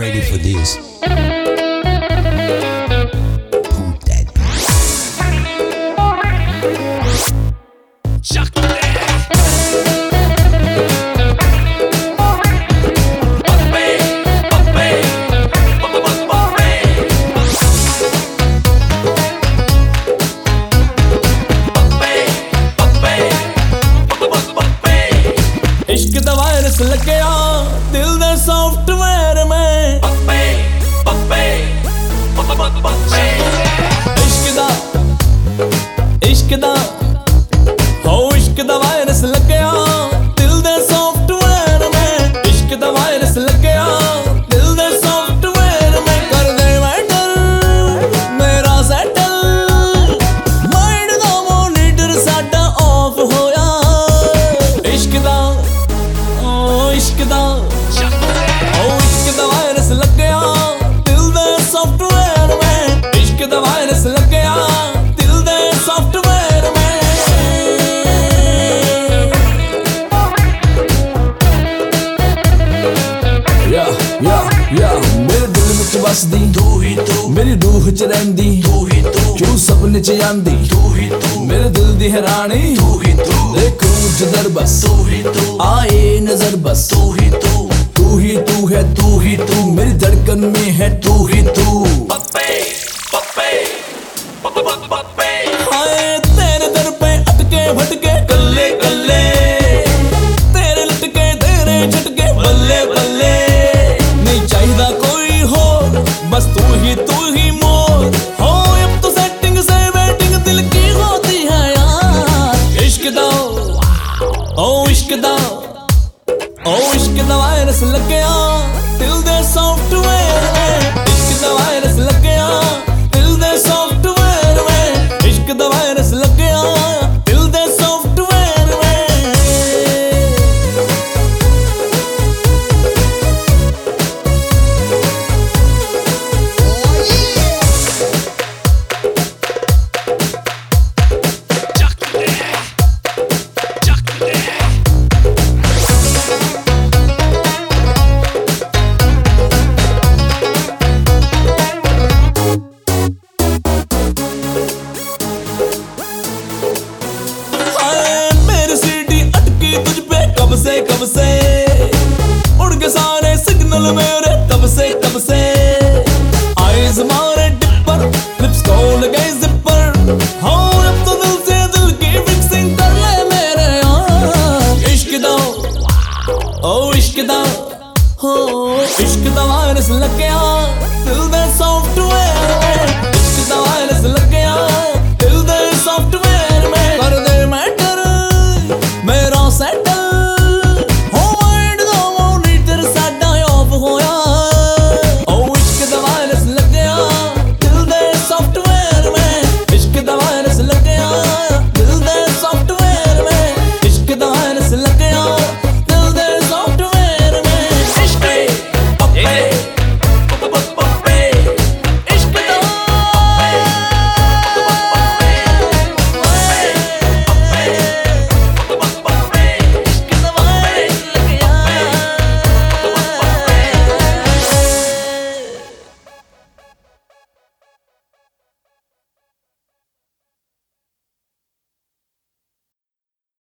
ready for this. Pump that beat. Chuck it. इश्क दा virus लग्या दिल दे सॉफ्टवेयर में इश्क दा हो इश्क दा वायरस लग्या दिल दे सॉफ्टवेयर में इश्क दा वायरस लग्या दिल दे सॉफ्टवेयर में कर दे मैटर मेरा सेटल माइंड दा मॉनिटर साडा ऑफ होया इश्क दा इश्क दा वायरस लग गया दिल दे सॉफ्टवेयर में इश्क दा वायरस लग गया दिल दे सॉफ्टवेयर में या मेरे दिल विच बसदी तू ही तू मेरी रूह च रहिंदी तू ही तू क्यों सपने च आंदी तू ही तू मेरे दिल दी हैरानी तू ही तू देखो जिधर बस तू ही तू आए नजर बस तू ही तू है तू ही तू मेरी धड़कन में है तू ही तू हाय तेरे दर पे अटके भटके कल्ले कल्ले तेरे लटके तेरे झटके बल्ले बल्ले नहीं चाहिदा कोई हो बस तू ही मोर हो अब तो सेटिंग से वेटिंग दिल की होती है यार इश्क दा ओ इश्क दा वायरस लग गया दिल दे सॉफ्टवेयर में इश्क दा वायरस लग गया दिल दे सॉफ्टवेयर में इश्क दा वायरस लग गया दिल दे सॉफ्टवेयर में कब से उड़ के सारे सिग्नल मेरे तब से आईज मारे डिपर लिप्स खोल गए जिपर हाँ अब तो दिल से दिल की फिक्सिंग कर ले मेरे यार इश्क दा ओ इश्क दा हो इश्क दा वायरस लग गया